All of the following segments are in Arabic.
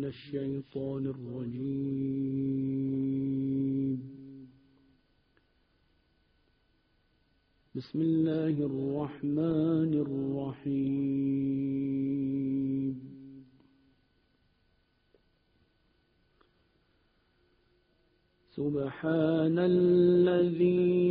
الشيطان الرجيم. بسم الله الرحمن الرحيم. سبحان الذي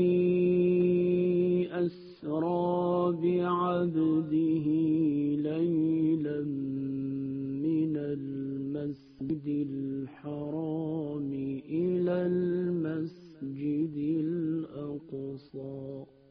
أسرى بعبده ليلا من المسجد الحرام إلى المسجد الأقصى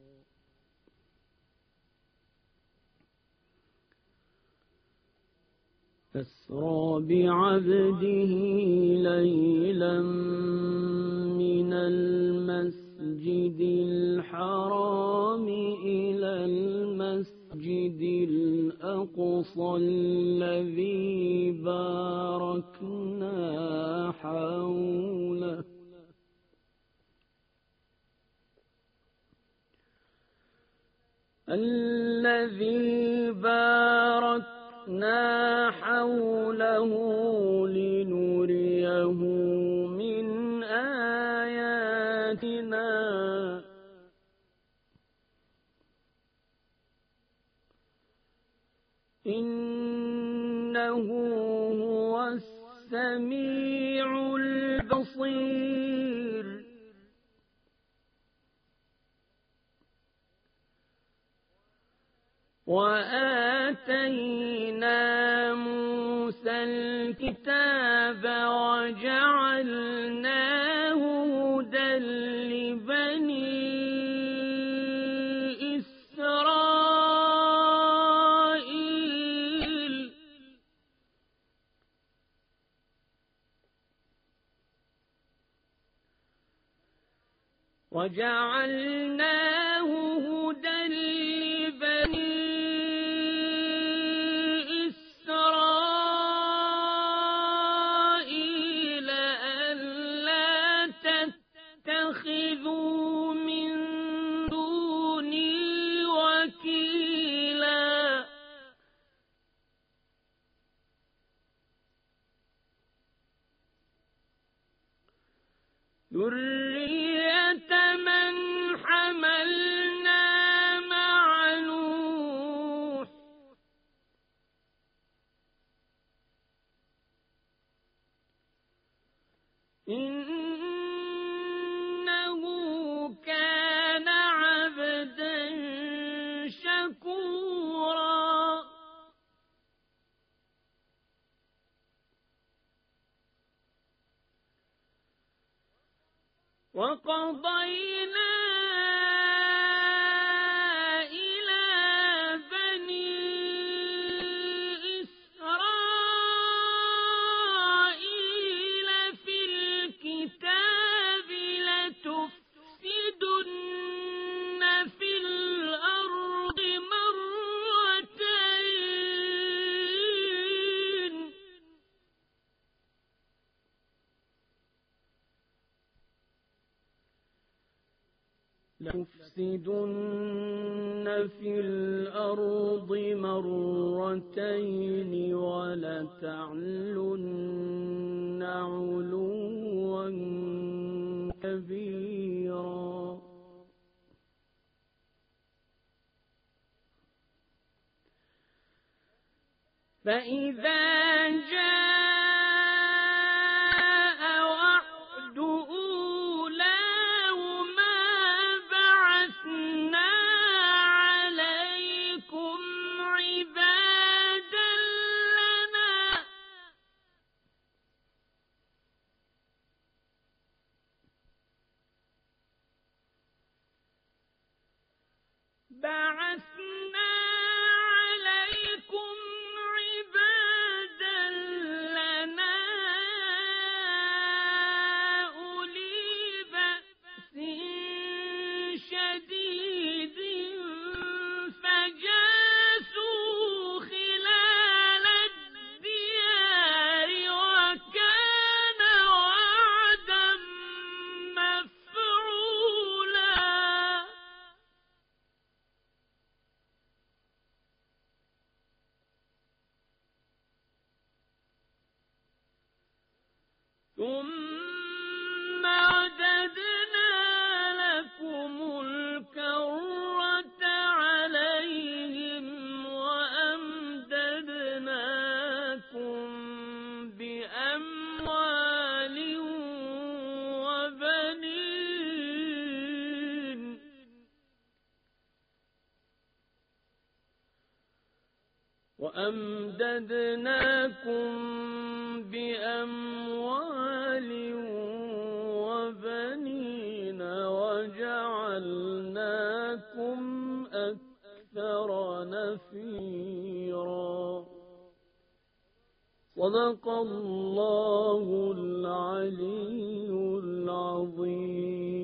أسرى بعبده ليلا من المسجد الحرام إلى المسجد الأقصى الذي باركنا حوله لنريه من آياتنا إنه هو السميع البصير. وآتينا موسى الكتاب وجعلناه هدى لبني إسرائيل ألا تتخذوا من دوني وكيلا ذرية من حملنا مع نوح إنه كان عبدا شكورا. وقضينا إلى بني إسرائيل في الكتاب لتفسدن في الأرض مرتين ولتعلن علوا كبيرا. فإذا جاء وعد أولاهما بعثنا عليكم عبادا لنا ثم رددنا لكم الكرة عليهم وأمددناكم بأموال وبنين وجعلناكم أكثر نفيرا. صدق الله العلي العظيم.